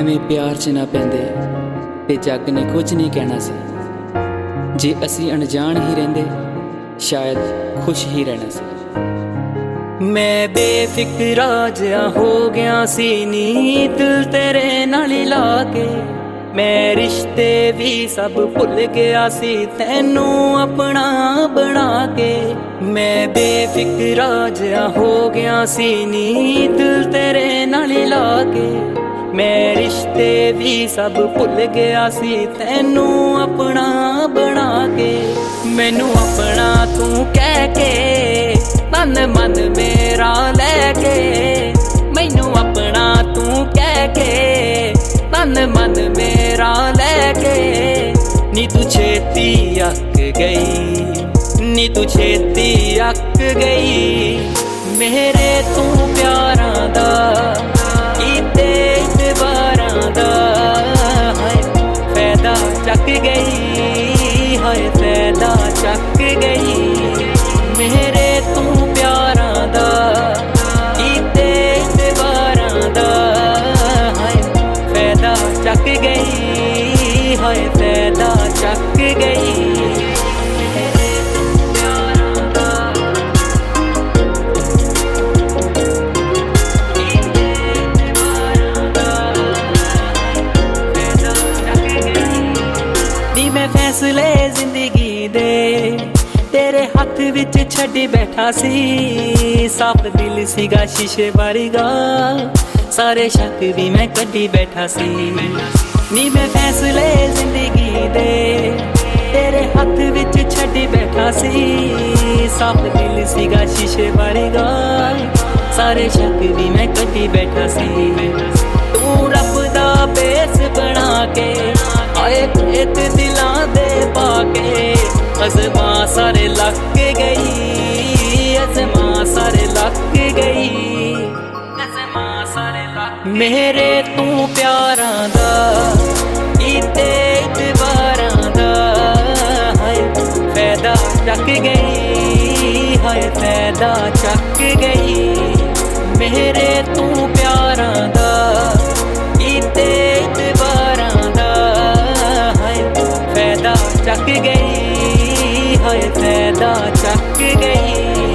ਐਵੇਂ ਪਿਆਰ 'ਚ ਨਾ ਪੈਂਦੇ ਤੇ ਜੱਗ ਨੇ ਕੁਝ ਨਹੀਂ ਕਹਿਣਾ ਸੀ। ਜੇ ਅਸੀਂ ਅਣਜਾਣ ਹੀ ਰਹਿੰਦੇ ਸ਼ਾਇਦ ਖੁਸ਼ ਹੀ ਰਹਿਣਾ ਸੀ। ਮੈਂ ਬੇਫਿਕਰਾ ਜਿਹਾ ਹੋ ਗਿਆ ਸੀ ਨੀ ਦਿਲ ਤੇਰੇ ਨਾਲ ਹੀ ਲਾ ਕੇ। ਮੈਂ ਰਿਸ਼ਤੇ ਵੀ ਸਭ ਭੁੱਲ ਗਿਆ ਸੀ ਤੈਨੂੰ ਆਪਣਾ ਬਣਾ ਕੇ। ਮੈਂ ਬੇਫਿਕਰਾ ਜਿਹਾ ਹੋ ਗਿਆ ਸੀ ਨੀ ਦਿਲ ਤੇਰੇ ਨਾਲ ਹੀ ਲਾ ਕੇ। ਮੈਂ ਰਿਸ਼ਤੇ ਵੀ ਸਭ ਭੁੱਲ ਗਿਆ ਸੀ ਤੈਨੂੰ ਆਪਣਾ ਬਣਾ ਕੇ। ਮੈਨੂੰ ਆਪਣਾ ਤੂੰ ਕਹਿ ਕੇ ਤਨ ਮਨ ਮੇਰਾ ਲੈ ਕੇ। ਮੈਨੂੰ ਆਪਣਾ ਤੂੰ ਕਹਿ ਕੇ ਤਨ ਮਨ ਮੇਰਾ ਲੈ ਕੇ। ਨੀ ਤੂੰ ਛੇਤੀ ਅੱਕ ਗਈ, ਨੀ ਤੂੰ ਛੇਤੀ ਅੱਕ ਗਈ। ਮੇਰੇ ਤੂੰ ਪਿਆਰਾਂ ਦਾ ਕੀਤੇ ਇਤਬਾਰਾਂ ਦਾ ਹਾਏ ਫਾਇਦਾ ਚੱਕ ਗਈ, ਹਾਏ ਫਾਇਦਾ ਚੱਕ ਗਈ। ਮੇਰੇ ਤੂੰ ਪਿਆਰਾਂ ਦਾ ਕੀਤੇ ਇਤਬਾਰਾਂ ਦਾ ਹਾਏ ਫਾਇਦਾ ਚੱਕ ਗਈ, ਹਾਏ ਫਾਇਦਾ ਚੱਕ ਗਈ। ਮੈਂ ਫੈਸਲੇ ਜ਼ਿੰਦਗੀ ਦੇ ਤੇਰੇ ਹੱਥ ਵਿੱਚ ਛੱਡੀ ਬੈਠਾ ਸੀ। ਸਾਫ਼ ਦਿਲ ਸੀਗਾ ਸ਼ੀਸ਼ੇ ਵਰਗਾ, ਸਾਰੇ ਸ਼ੱਕ ਵੀ ਮੈਂ ਕੱਢੀ ਬੈਠਾ ਸੀ। ਨੀ ਮੈਂ ਫੈਸਲੇ ਜ਼ਿੰਦਗੀ ਦੇ ਤੇਰੇ ਹੱਥ ਵਿੱਚ ਛੱਡੀ ਬੈਠਾ ਸੀ। ਸਾਫ਼ ਦਿਲ ਸੀਗਾ ਸ਼ੀਸ਼ੇ ਵਰਗਾ, ਸਾਰੇ ਸ਼ੱਕ ਵੀ ਮੈਂ ਕੱਢੀ ਬੈਠਾ ਸੀ। ਤੂੰ ਰੱਬ ਦਾ ਬੇਸ ਬਣਾ ਕੇ ਆਏ ਖੇਤ ਦਿਲਾਂ ਦੇ ਪਾ ਕੇ। ਅਜ਼ਮਾਂ ਸਾਰੇ ਲੱਗ ਗਈ, ਅਜ਼ਮਾਂ ਸਾਰੇ ਲੱਗ ਗਈ, ਅਜ਼ਮਾਂ ਸਾਰੇ ਲੱਗ। ਮੇਰੇ ਤੂੰ ਪਿਆਰਾਂ ਦਾ ਕੀਤੇ ਇਤਬਾਰਾਂ ਦਾ ਹਾਏ ਫਾਇਦਾ ਚੱਕ ਗਈ, ਹਾਏ ਫਾਇਦਾ ਚੱਕ ਗਈ। ਮੇਰੇ ਤੂੰ ਪਿਆਰਾਂ ਦਾ ਕੀਤੇ ਇਤਬਾਰਾਂ ਦਾ ਹਾਏ ਫਾਇਦਾ ਚੱਕ ਗਈ, ਹਾਏ ਫਾਇਦਾ ਚੱਕ ਗਈ।